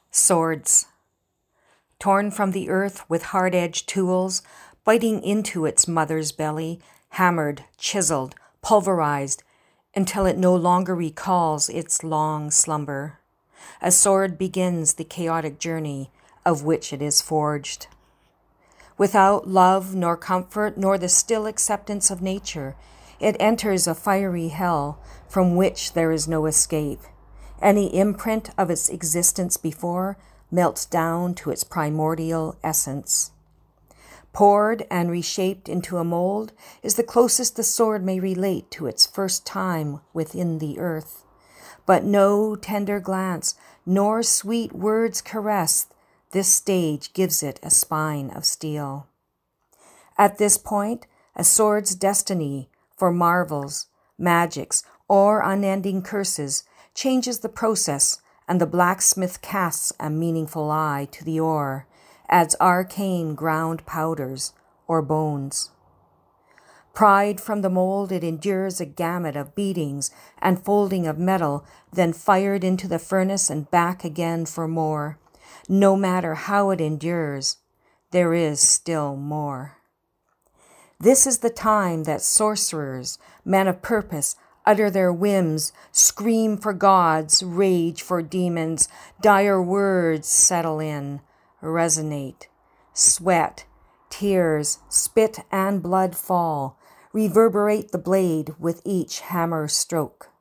Swords. Torn from the earth with hard-edged tools, biting into its mother's belly, hammered, chiseled, pulverized, until it no longer recalls its long slumber. A sword begins the chaotic journey of which it is forged. Without love nor comfort nor the still acceptance of nature, it enters a fiery hell from which there is no escape. Any imprint of its existence before melts down to its primordial essence. Poured and reshaped into a mold is the closest the sword may relate to its first time within the earth. But no tender glance nor sweet words caress this stage gives it a spine of steel. At this point, a sword's destiny for marvels, magics, or unending curses changes the process, and the blacksmith casts a meaningful eye to the ore, adds arcane ground powders or bones. Pried from the mold, it endures a gamut of beatings and folding of metal, then fired into the furnace and back again for more. No matter how it endures, there is still more. This is the time that sorcerers, men of purpose, utter their whims, scream for gods, rage for demons, dire words settle in, resonate, sweat, tears, spit and blood fall, reverberate the blade with each hammer stroke.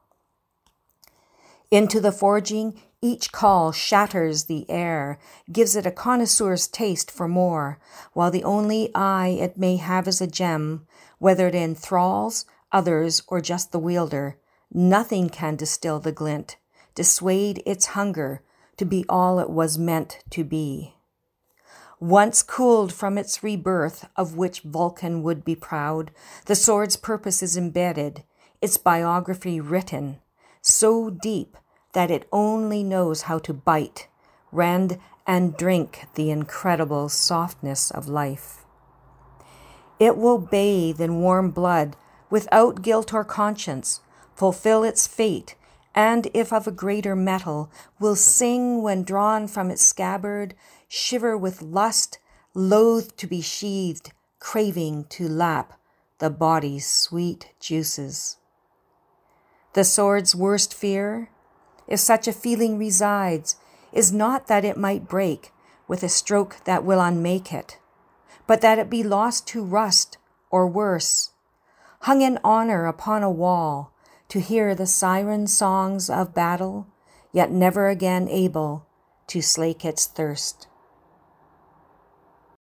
Into the forging, each call shatters the air, gives it a connoisseur's taste for more, while the only eye it may have is a gem, whether it enthralls others or just the wielder. Nothing can distill the glint, dissuade its hunger to be all it was meant to be. Once cooled from its rebirth, of which Vulcan would be proud, the sword's purpose is embedded, its biography written, so deep that it only knows how to bite, rend, and drink the incredible softness of life. It will bathe in warm blood without guilt or conscience, fulfill its fate, and if of a greater metal, will sing when drawn from its scabbard, shiver with lust, loath to be sheathed, craving to lap the body's sweet juices. The sword's worst fear, if such a feeling resides, is not that it might break with a stroke that will unmake it, but that it be lost to rust, or worse, hung in honor upon a wall, to hear the siren songs of battle, yet never again able to slake its thirst.